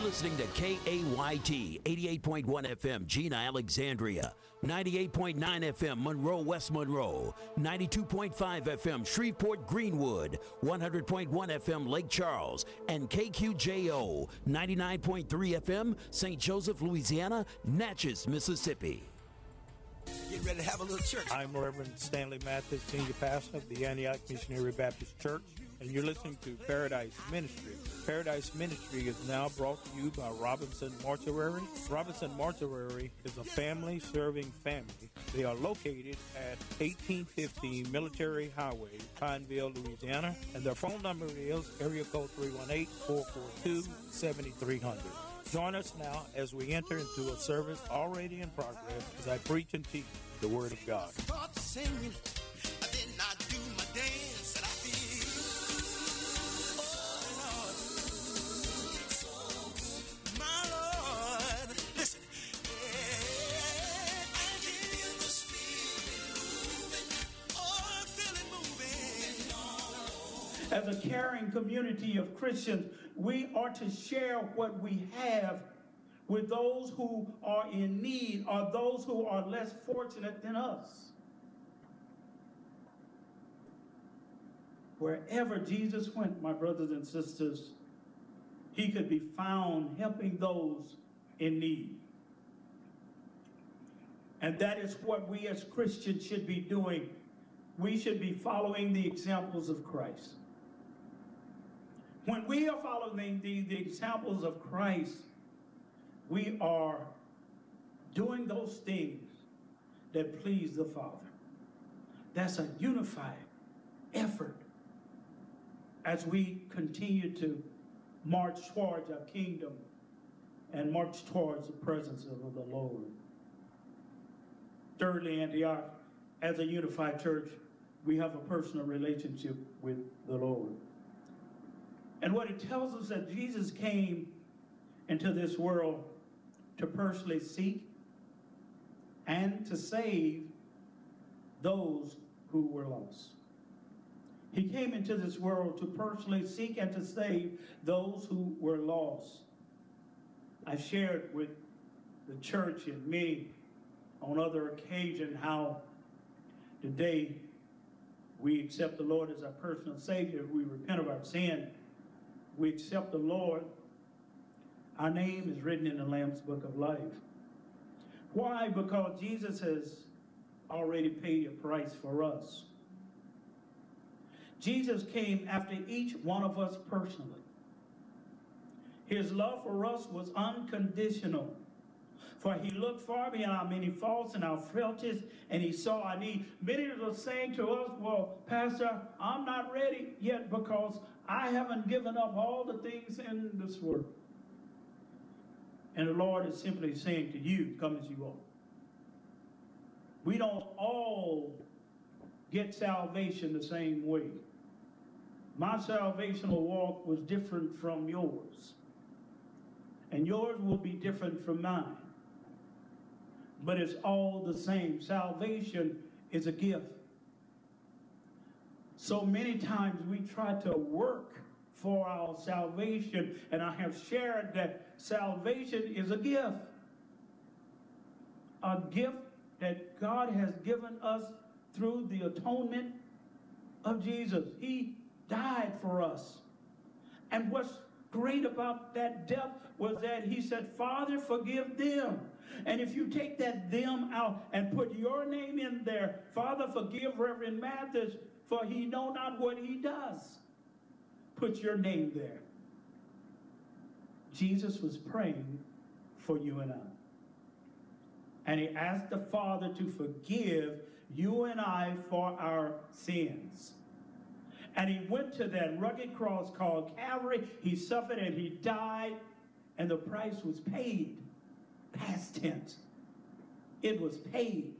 listening to KAYT 88.1 FM, Gina, Alexandria, 98.9 FM, Monroe, West Monroe, 92.5 FM, Shreveport, Greenwood, 100.1 FM, Lake Charles, and KQJO, 99.3 FM, St. Joseph, Louisiana, Natchez, Mississippi. Get ready to have a little church. I'm Reverend Stanley Mathis, Senior Pastor of the Antioch Missionary Baptist Church, and you're listening to Paradise Ministry. Paradise Ministry is now brought to you by Robinson Mortuary. Robinson Mortuary is a family-serving family. They are located at 1850 Military Highway, Pineville, Louisiana, and their phone number is area code 318-442-7300. Join us now as we enter into a service already in progress as I preach and teach the Word of God. Start singing, then I do my dance, and I feel, oh Lord, my Lord, listen, I feel the Spirit moving, oh, I feel it moving. As a caring community of Christians, we are to share what we have with those who are in need or those who are less fortunate than us. Wherever Jesus went, my brothers and sisters, he could be found helping those in need. And that is what we as Christians should be doing. We should be following the examples of Christ. When we are following the examples of Christ, we are doing those things that please the Father. That's a unified effort as we continue to march towards our kingdom and march towards the presence of the Lord. Thirdly, Antioch, as a unified church, we have a personal relationship with the Lord. And what it tells us that Jesus came into this world to personally seek and to save those who were lost. He came into this world to personally seek and to save those who were lost. I shared with the church and me on other occasions how today we accept the Lord as our personal Savior. We repent of our sin. We accept the Lord. Our name is written in the Lamb's Book of Life. Why? Because Jesus has already paid a price for us. Jesus came after each one of us personally. His love for us was unconditional. For he looked far beyond our many faults and our frailties, and he saw our need. Many are saying to us, well, Pastor, I'm not ready yet because I haven't given up all the things in this world. And the Lord is simply saying to you, come as you are. We don't all get salvation the same way. My salvational walk was different from yours. And yours will be different from mine. But it's all the same. Salvation is a gift. So many times we try to work for our salvation, and I have shared that salvation is a gift that God has given us through the atonement of Jesus. He died for us. And what's great about that death was that he said, Father, forgive them. And if you take that them out and put your name in there, Father, forgive Reverend Mathis, for he know not what he does. Put your name there. Jesus was praying for you and I. And he asked the Father to forgive you and I for our sins. And he went to that rugged cross called Calvary. He suffered and he died, and the price was paid. Past tense. It was paid.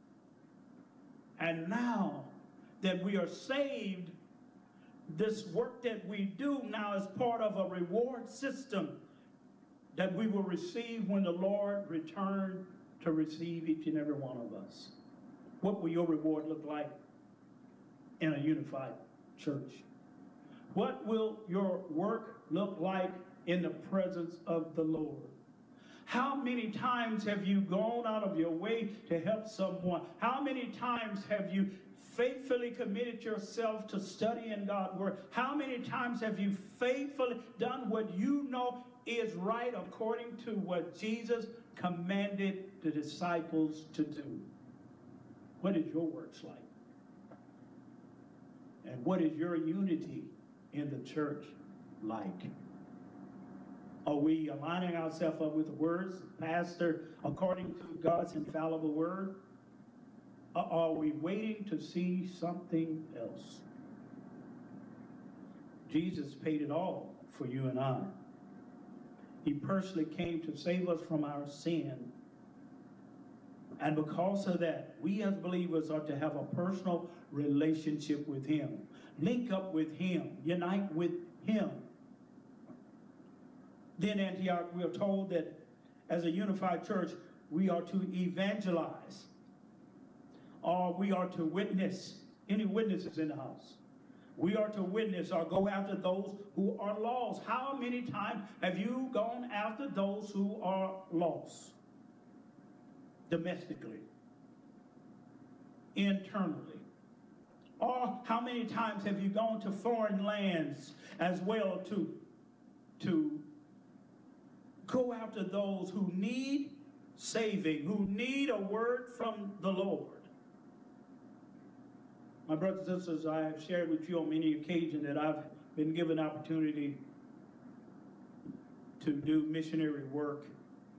And now that we are saved, this work that we do now is part of a reward system that we will receive when the Lord returns to receive each and every one of us. What will your reward look like in a unified church? What will your work look like in the presence of the Lord? How many times have you gone out of your way to help someone? How many times have you faithfully committed yourself to studying God's word? How many times have you faithfully done what you know is right according to what Jesus commanded the disciples to do? What is your works like? And what is your unity in the church like? Are we aligning ourselves up with the words, Pastor, according to God's infallible word? Or are we waiting to see something else? Jesus paid it all for you and I. He personally came to save us from our sin. And because of that, we as believers are to have a personal relationship with him. Link up with him. Unite with him. Then Antioch, we are told that as a unified church, we are to evangelize. Or we are to witness. Any witnesses in the house? We are to witness or go after those who are lost. How many times have you gone after those who are lost? Domestically, internally. Or how many times have you gone to foreign lands as well to go after those who need saving, who need a word from the Lord? My brothers and sisters, I have shared with you on many occasions that I've been given opportunity to do missionary work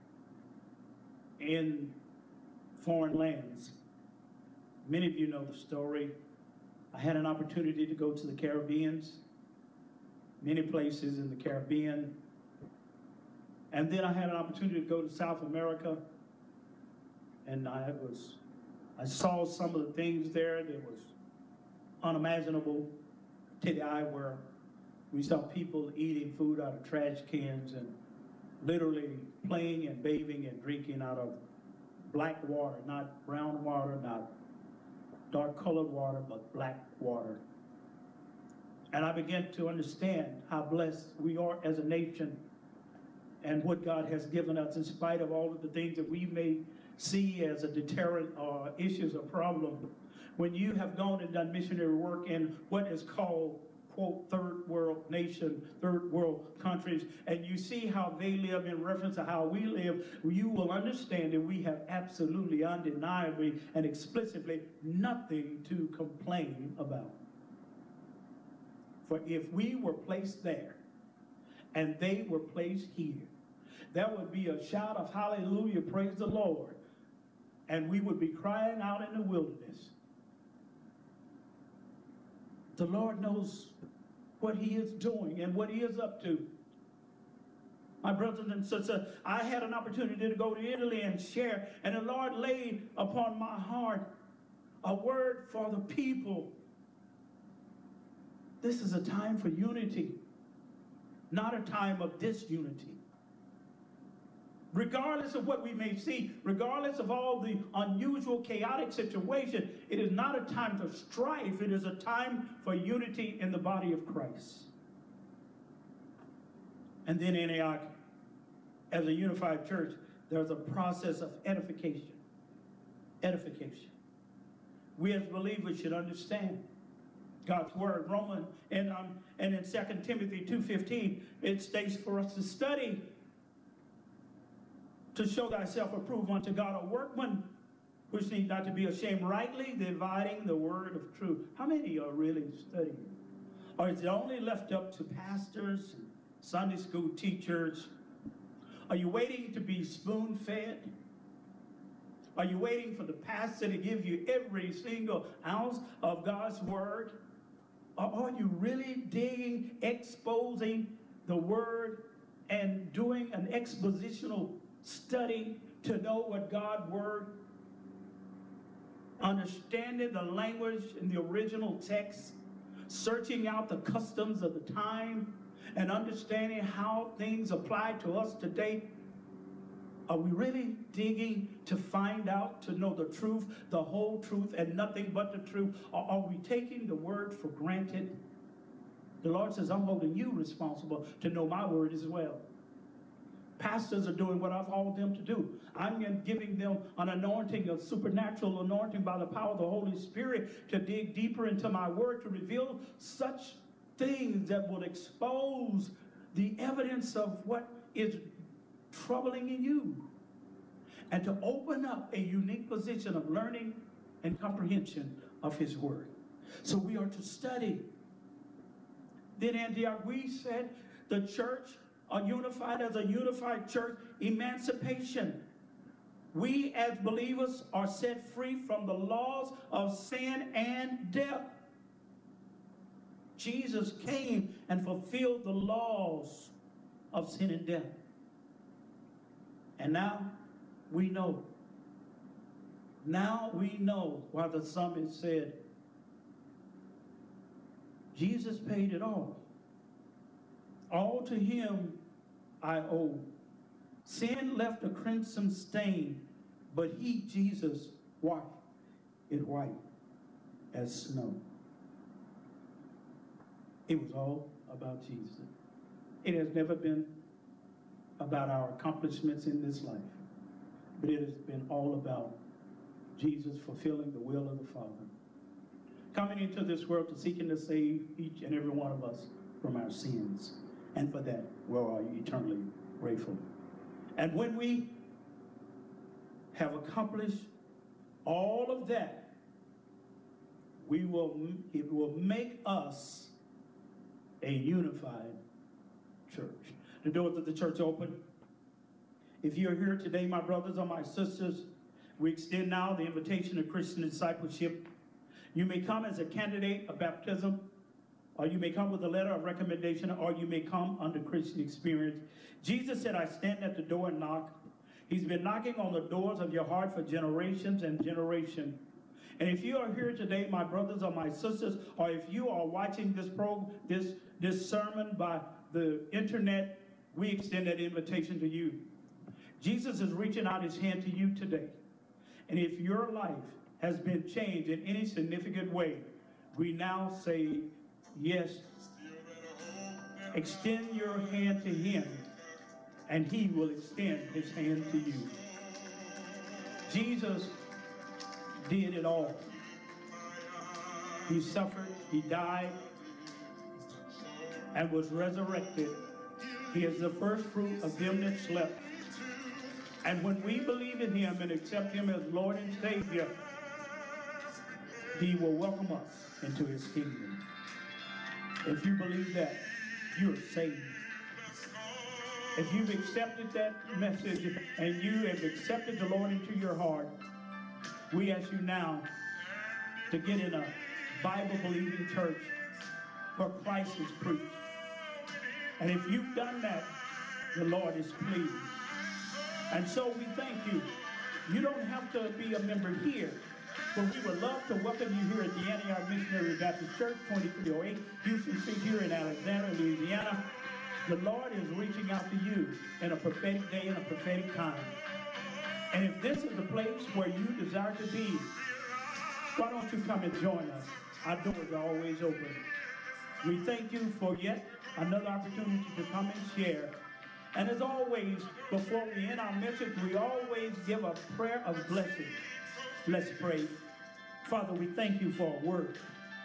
in foreign lands. Many of you know the story. I had an opportunity to go to the Caribbean, many places in the Caribbean. And then I had an opportunity to go to South America. And I saw some of the things there that was unimaginable to the eye, where we saw people eating food out of trash cans and literally playing and bathing and drinking out of black water, not brown water, not dark colored water, but black water. And I began to understand how blessed we are as a nation and what God has given us, in spite of all of the things that we may see as a deterrent or issues or problem. When you have gone and done missionary work in what is called, quote, third world nation, third world countries, and you see how they live in reference to how we live, you will understand that we have absolutely, undeniably, and explicitly nothing to complain about. For if we were placed there and they were placed here, that would be a shout of hallelujah, praise the Lord, and we would be crying out in the wilderness. The Lord knows what he is doing and what he is up to. My brothers and sisters, I had an opportunity to go to Italy and share, and the Lord laid upon my heart a word for the people. This is a time for unity, not a time of disunity. Regardless of what we may see, regardless of all the unusual, chaotic situation, it is not a time for strife. It is a time for unity in the body of Christ. And then Antioch, as a unified church, there's a process of edification. Edification. We as believers should understand God's word. Romans and in 2 Timothy 2:15, it states for us to study to show thyself approved unto God, a workman which need not to be ashamed, rightly dividing the word of truth. How many are really studying? Or is it only left up to pastors, Sunday school teachers? Are you waiting to be spoon-fed? Are you waiting for the pastor to give you every single ounce of God's word? Or are you really digging, exposing the word and doing an expositional study to know what God's word, understanding the language in the original text, searching out the customs of the time, and understanding how things apply to us today? Are we really digging to find out, to know the truth, the whole truth, and nothing but the truth? Or are we taking the word for granted The Lord says, I'm holding you responsible to know my word as well. Pastors are doing what I've called them to do. I'm giving them an anointing, a supernatural anointing by the power of the Holy Spirit to dig deeper into my word, to reveal such things that will expose the evidence of what is troubling in you, and to open up a unique position of learning and comprehension of his word. So we are to study. Then Antioch, we said the church are unified as a unified church, emancipation. We as believers are set free from the laws of sin and death. Jesus came and fulfilled the laws of sin and death. And now we know. Now we know why the psalmist said, Jesus paid it all. All to him I owe. Sin left a crimson stain, but he, Jesus, washed it white as snow. It was all about Jesus. It has never been about our accomplishments in this life, but it has been all about Jesus fulfilling the will of the Father, coming into this world to seek and to save each and every one of us from our sins. And for that, we are eternally grateful. And when we have accomplished all of that, it will make us a unified church. The doors of the church open. If you're here today, my brothers or my sisters, we extend now the invitation of Christian discipleship. You may come as a candidate of baptism, or you may come with a letter of recommendation, or you may come under Christian experience. Jesus said, I stand at the door and knock. He's been knocking on the doors of your heart for generations and generations. And if you are here today, my brothers or my sisters, or if you are watching this sermon by the internet, we extend that invitation to you. Jesus is reaching out his hand to you today. And if your life has been changed in any significant way, we now say, yes, extend your hand to him, and he will extend his hand to you. Jesus did it all. He suffered, he died, and was resurrected. He is the first fruit of them that slept. And when we believe in him and accept him as Lord and Savior, he will welcome us into his kingdom. If you believe that, you're saved. If you've accepted that message and you have accepted the Lord into your heart, we ask you now to get in a Bible-believing church where Christ is preached. And if you've done that, the Lord is pleased. And so we thank you. You don't have to be a member here, but we would love to welcome you here at the Antioch Missionary Baptist Church, 2308 Houston Street here in Alexandria, Louisiana. The Lord is reaching out to you in a prophetic day and a prophetic time. And if this is the place where you desire to be, why don't you come and join us? Our doors are always open. We thank you for yet another opportunity to come and share. And as always, before we end our message, we always give a prayer of blessing. Let's pray. Father, we thank you for a word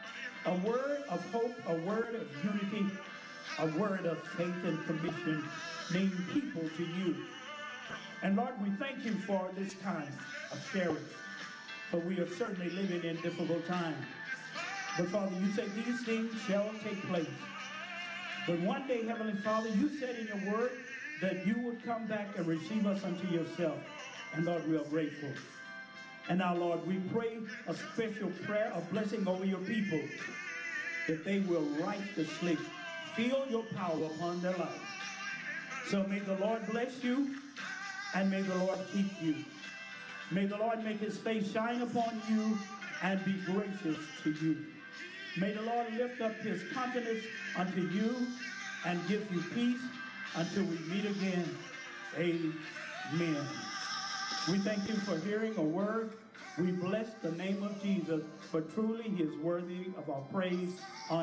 of hope, a word of unity, a word of faith and commission, leading people to you. And Lord, we thank you for this time of sharing, for we are certainly living in difficult times. But Father, you say these things shall take place. But one day, Heavenly Father, you said in your word that you would come back and receive us unto yourself. And Lord, we are grateful. And now, Lord, we pray a special prayer of blessing over your people, that they will rise to sleep, feel your power upon their lives. So may the Lord bless you, and may the Lord keep you. May the Lord make his face shine upon you and be gracious to you. May the Lord lift up his countenance unto you and give you peace until we meet again. Amen. We thank you for hearing a word. We bless the name of Jesus, for truly he is worthy of our praise, honor,